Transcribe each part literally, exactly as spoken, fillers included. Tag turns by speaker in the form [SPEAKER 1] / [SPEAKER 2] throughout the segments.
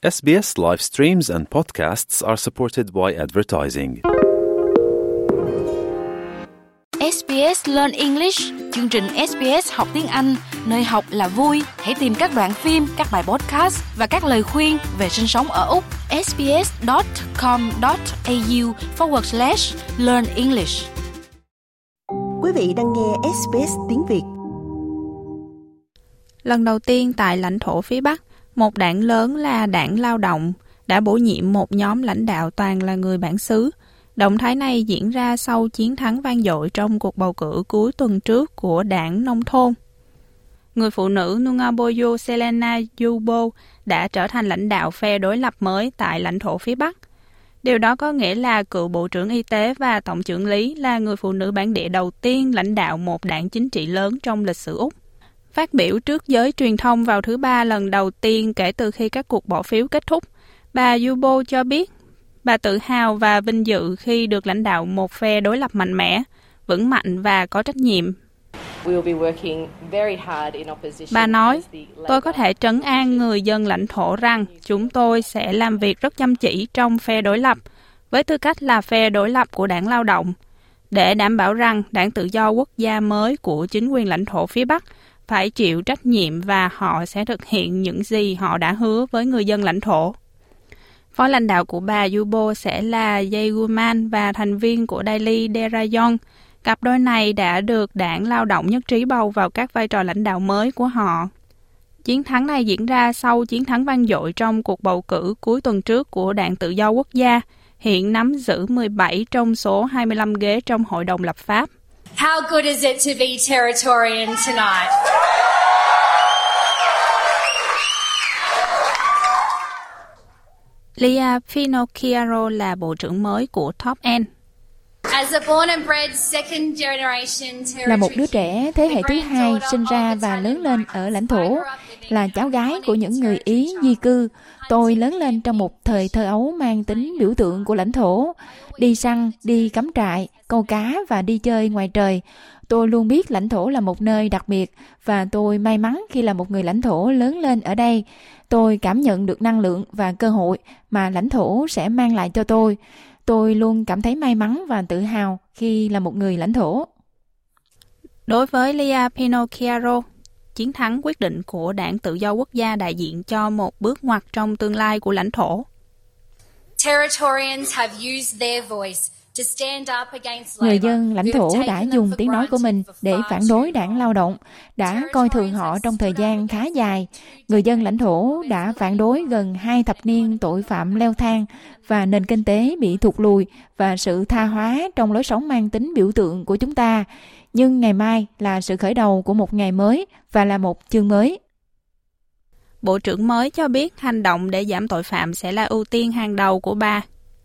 [SPEAKER 1] S B S live streams and podcasts are supported by advertising.
[SPEAKER 2] ét bê ét Learn English, chương trình ét bê ét học tiếng Anh, nơi học là vui. Hãy tìm các đoạn phim, các bài podcast và các lời khuyên về sinh sống ở Úc. sbs.com.au forward slash learn English.
[SPEAKER 3] Quý vị đang nghe ét bê ét tiếng Việt.
[SPEAKER 4] Lần đầu tiên tại lãnh thổ phía Bắc, một đảng lớn là Đảng Lao động đã bổ nhiệm một nhóm lãnh đạo toàn là người bản xứ. Động thái này diễn ra sau chiến thắng vang dội trong cuộc bầu cử cuối tuần trước của Đảng Nông thôn. Người phụ nữ Nungaboyo Selena Yubo đã trở thành lãnh đạo phe đối lập mới tại lãnh thổ phía Bắc. Điều đó có nghĩa là cựu Bộ trưởng Y tế và Tổng trưởng lý là người phụ nữ bản địa đầu tiên lãnh đạo một đảng chính trị lớn trong lịch sử Úc. Phát biểu trước giới truyền thông vào thứ Ba lần đầu tiên kể từ khi các cuộc bỏ phiếu kết thúc, bà Yubo cho biết bà tự hào và vinh dự khi được lãnh đạo một phe đối lập mạnh mẽ, vững mạnh và có trách nhiệm. Bà nói, tôi có thể trấn an người dân lãnh thổ rằng chúng tôi sẽ làm việc rất chăm chỉ trong phe đối lập, với tư cách là phe đối lập của Đảng Lao động, để đảm bảo rằng Đảng Tự do Quốc gia mới của chính quyền lãnh thổ phía Bắc phải chịu trách nhiệm và họ sẽ thực hiện những gì họ đã hứa với người dân lãnh thổ. Phó lãnh đạo của bà Yubo sẽ là Jae-guman và thành viên của Daily Derayon. Cặp đôi này đã được Đảng Lao động nhất trí bầu vào các vai trò lãnh đạo mới của họ. Chiến thắng này diễn ra sau chiến thắng vang dội trong cuộc bầu cử cuối tuần trước của Đảng Tự do Quốc gia, hiện nắm giữ mười bảy trong số hai mươi lăm ghế trong Hội đồng lập pháp.
[SPEAKER 5] How good is it to be Territorian tonight?
[SPEAKER 4] Leah Finocchiaro là bộ trưởng mới của Top End.
[SPEAKER 6] Là một đứa trẻ thế hệ thứ hai sinh ra và lớn lên ở lãnh thổ, là cháu gái của những người Ý di cư, tôi lớn lên trong một thời thơ ấu mang tính biểu tượng của lãnh thổ. Đi săn, đi cắm trại, câu cá và đi chơi ngoài trời. Tôi luôn biết lãnh thổ là một nơi đặc biệt và tôi may mắn khi là một người lãnh thổ lớn lên ở đây. Tôi cảm nhận được năng lượng và cơ hội mà lãnh thổ sẽ mang lại cho tôi. Tôi luôn cảm thấy may mắn và tự hào khi là một người lãnh thổ.
[SPEAKER 4] Đối với Leah Finocchiaro, chiến thắng quyết định của Đảng Tự do Quốc gia đại diện cho một bước ngoặt trong tương lai của lãnh thổ.
[SPEAKER 6] Người dân lãnh thổ đã dùng tiếng nói của mình để phản đối Đảng Lao động, đã coi thường họ trong thời gian khá dài. Người dân lãnh thổ đã phản đối gần hai thập niên tội phạm leo thang và nền kinh tế bị thụt lùi và sự tha hóa trong lối sống mang tính biểu tượng của chúng ta. Nhưng ngày mai là sự khởi đầu của một ngày mới và là một chương mới.
[SPEAKER 4] Bộ trưởng mới cho biết hành động để giảm tội phạm sẽ là ưu tiên hàng đầu của bà.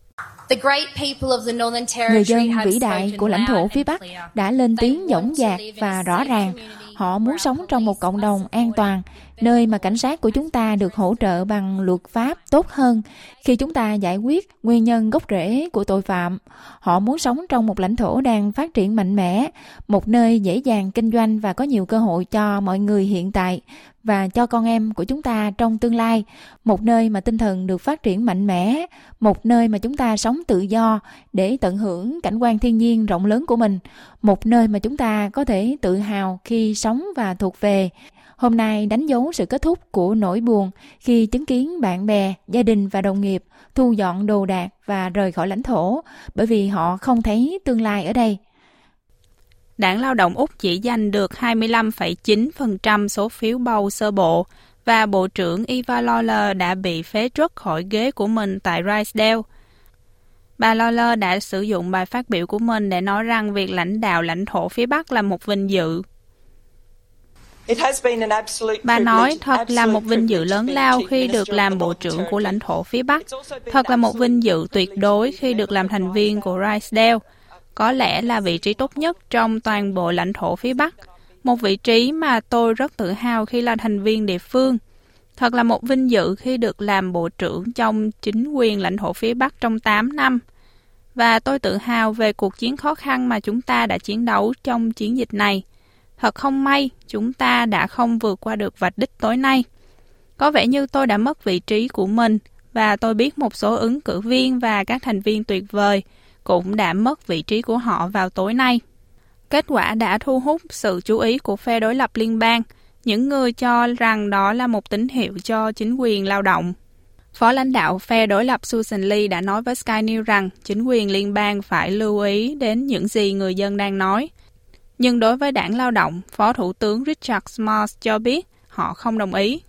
[SPEAKER 6] Người dân vĩ đại của lãnh thổ phía Bắc đã lên tiếng dõng dạc và rõ ràng. Họ muốn sống trong một cộng đồng an toàn, nơi mà cảnh sát của chúng ta được hỗ trợ bằng luật pháp tốt hơn khi chúng ta giải quyết nguyên nhân gốc rễ của tội phạm. Họ muốn sống trong một lãnh thổ đang phát triển mạnh mẽ, một nơi dễ dàng kinh doanh và có nhiều cơ hội cho mọi người hiện tại và cho con em của chúng ta trong tương lai, một nơi mà tinh thần được phát triển mạnh mẽ, một nơi mà chúng ta sống tự do để tận hưởng cảnh quan thiên nhiên rộng lớn của mình, một nơi mà chúng ta có thể tự hào khi sống và thuộc về. Hôm nay đánh dấu sự kết thúc của nỗi buồn khi chứng kiến bạn bè, gia đình và đồng nghiệp thu dọn đồ đạc và rời khỏi lãnh thổ bởi vì họ không thấy tương lai ở đây.
[SPEAKER 4] Đảng Lao động Úc chỉ giành được hai mươi lăm phẩy chín phần trăm số phiếu bầu sơ bộ và Bộ trưởng Eva Lawler đã bị phế truất khỏi ghế của mình tại Rydal. Bà Lawler đã sử dụng bài phát biểu của mình để nói rằng việc lãnh đạo lãnh thổ phía Bắc là một vinh dự. Bà nói thật là một vinh dự lớn lao khi được làm bộ trưởng của lãnh thổ phía Bắc. Thật là một vinh dự tuyệt đối khi được làm thành viên của Rydal. Có lẽ là vị trí tốt nhất trong toàn bộ lãnh thổ phía Bắc. Một vị trí mà tôi rất tự hào khi là thành viên địa phương. Thật là một vinh dự khi được làm bộ trưởng trong chính quyền lãnh thổ phía Bắc trong tám năm. Và tôi tự hào về cuộc chiến khó khăn mà chúng ta đã chiến đấu trong chiến dịch này. Thật không may, chúng ta đã không vượt qua được vạch đích tối nay. Có vẻ như tôi đã mất vị trí của mình và tôi biết một số ứng cử viên và các thành viên tuyệt vời cũng đã mất vị trí của họ vào tối nay. Kết quả đã thu hút sự chú ý của phe đối lập liên bang, những người cho rằng đó là một tín hiệu cho chính quyền lao động. Phó lãnh đạo phe đối lập Susan Lee đã nói với Sky News rằng chính quyền liên bang phải lưu ý đến những gì người dân đang nói. Nhưng đối với đảng lao động, Phó Thủ tướng Richard Marsh cho biết họ không đồng ý.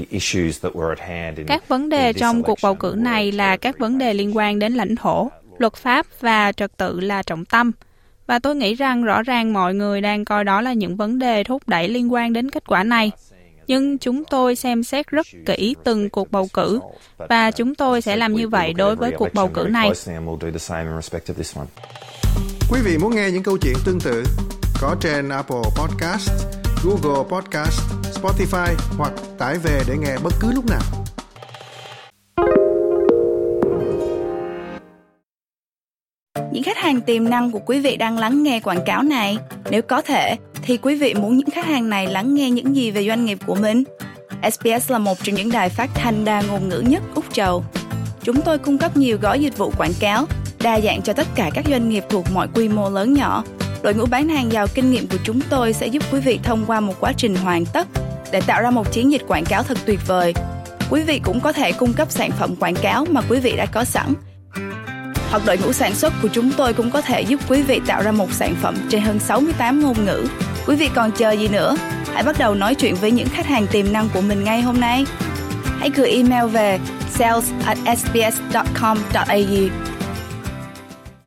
[SPEAKER 4] Các vấn đề trong cuộc bầu cử này là các vấn đề liên quan đến lãnh thổ, luật pháp và trật tự là trọng tâm. Và tôi nghĩ rằng rõ ràng mọi người đang coi đó là những vấn đề thúc đẩy liên quan đến kết quả này. Nhưng chúng tôi xem xét rất kỹ từng cuộc bầu cử, và chúng tôi sẽ làm như vậy đối với cuộc bầu cử này.
[SPEAKER 7] Quý vị muốn nghe những câu chuyện tương tự có trên Apple Podcast, Google Podcast, Spotify hoặc tải về để nghe bất cứ lúc nào.
[SPEAKER 8] Những khách hàng tiềm năng của quý vị đang lắng nghe quảng cáo này, nếu có thể, thì quý vị muốn những khách hàng này lắng nghe những gì về doanh nghiệp của mình? ét bê ét là một trong những đài phát thanh đa ngôn ngữ nhất Úc Châu. Chúng tôi cung cấp nhiều gói dịch vụ quảng cáo, đa dạng cho tất cả các doanh nghiệp thuộc mọi quy mô lớn nhỏ. Đội ngũ bán hàng giàu kinh nghiệm của chúng tôi sẽ giúp quý vị thông qua một quá trình hoàn tất để tạo ra một chiến dịch quảng cáo thật tuyệt vời. Quý vị cũng có thể cung cấp sản phẩm quảng cáo mà quý vị đã có sẵn. Hoặc đội ngũ sản xuất của chúng tôi cũng có thể giúp quý vị tạo ra một sản phẩm trên hơn sáu mươi tám ngôn ngữ. Quý vị còn chờ gì nữa? Hãy bắt đầu nói chuyện với những khách hàng tiềm năng của mình ngay hôm nay. Hãy gửi email về sales at s b s dot com dot a u